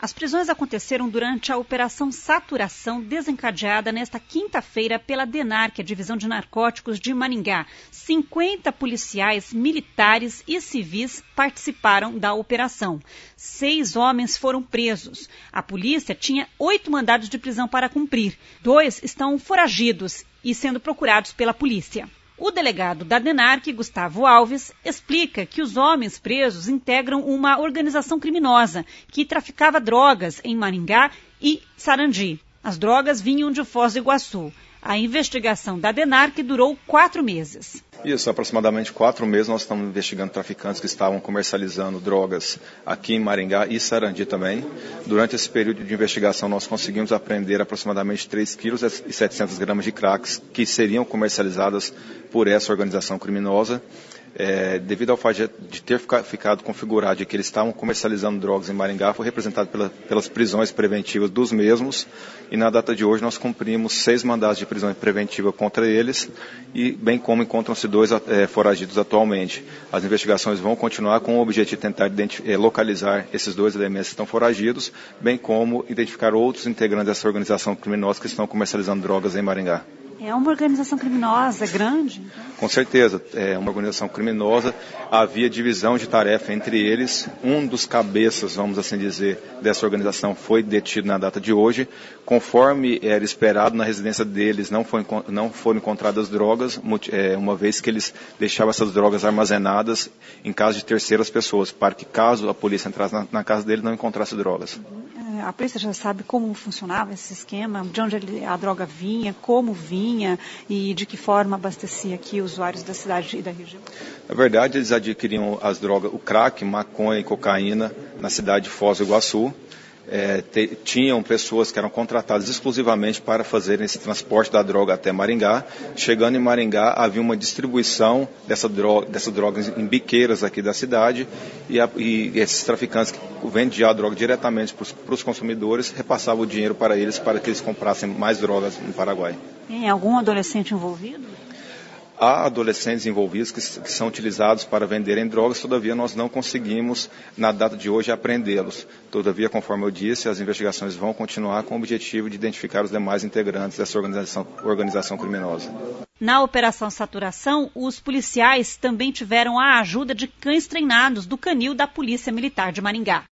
As prisões aconteceram durante a Operação Saturação, desencadeada nesta quinta-feira pela DENARC, a Divisão de Narcóticos de Maringá. 50 policiais, militares e civis participaram da operação. 6 homens foram presos. A polícia tinha 8 mandados de prisão para cumprir. 2 estão foragidos e sendo procurados pela polícia. O delegado da DENARC, Gustavo Alves, explica que os homens presos integram uma organização criminosa que traficava drogas em Maringá e Sarandi. As drogas vinham de Foz do Iguaçu. A investigação da DENARC durou 4 meses. Isso, aproximadamente 4 meses nós estamos investigando traficantes que estavam comercializando drogas aqui em Maringá e Sarandi também. Durante esse período de investigação nós conseguimos apreender aproximadamente 3,7 kg de cracks que seriam comercializadas por essa organização criminosa. Devido ao fato de ter ficado configurado de que eles estavam comercializando drogas em Maringá, foi representado pelas prisões preventivas dos mesmos, e na data de hoje nós cumprimos 6 mandados de prisão preventiva contra eles, e bem como encontram-se 2 foragidos atualmente. As investigações vão continuar com o objetivo de tentar localizar esses 2 elementos que estão foragidos, bem como identificar outros integrantes dessa organização criminosa que estão comercializando drogas em Maringá. É uma organização criminosa grande? Com certeza, é uma organização criminosa. Havia divisão de tarefa entre eles. Um dos cabeças, vamos assim dizer, dessa organização foi detido na data de hoje. Conforme era esperado, na residência deles não foram encontradas drogas, uma vez que eles deixavam essas drogas armazenadas em casa de terceiras pessoas, para que caso a polícia entrasse na casa dele não encontrasse drogas. A polícia já sabe como funcionava esse esquema, de onde a droga vinha, como vinha e de que forma abastecia aqui usuários da cidade e da região? Na verdade, eles adquiriam as drogas, o crack, maconha e cocaína na cidade de Foz do Iguaçu. Tinham pessoas que eram contratadas exclusivamente para fazerem esse transporte da droga até Maringá. Chegando em Maringá, havia uma distribuição dessas drogas em biqueiras aqui da cidade e esses traficantes que vendiam a droga diretamente para os consumidores repassavam o dinheiro para eles para que eles comprassem mais drogas no Paraguai. Tem algum adolescente envolvido? Há adolescentes envolvidos que são utilizados para venderem drogas, todavia nós não conseguimos, na data de hoje, apreendê-los. Todavia, conforme eu disse, as investigações vão continuar com o objetivo de identificar os demais integrantes dessa organização criminosa. Na Operação Saturação, os policiais também tiveram a ajuda de cães treinados do canil da Polícia Militar de Maringá.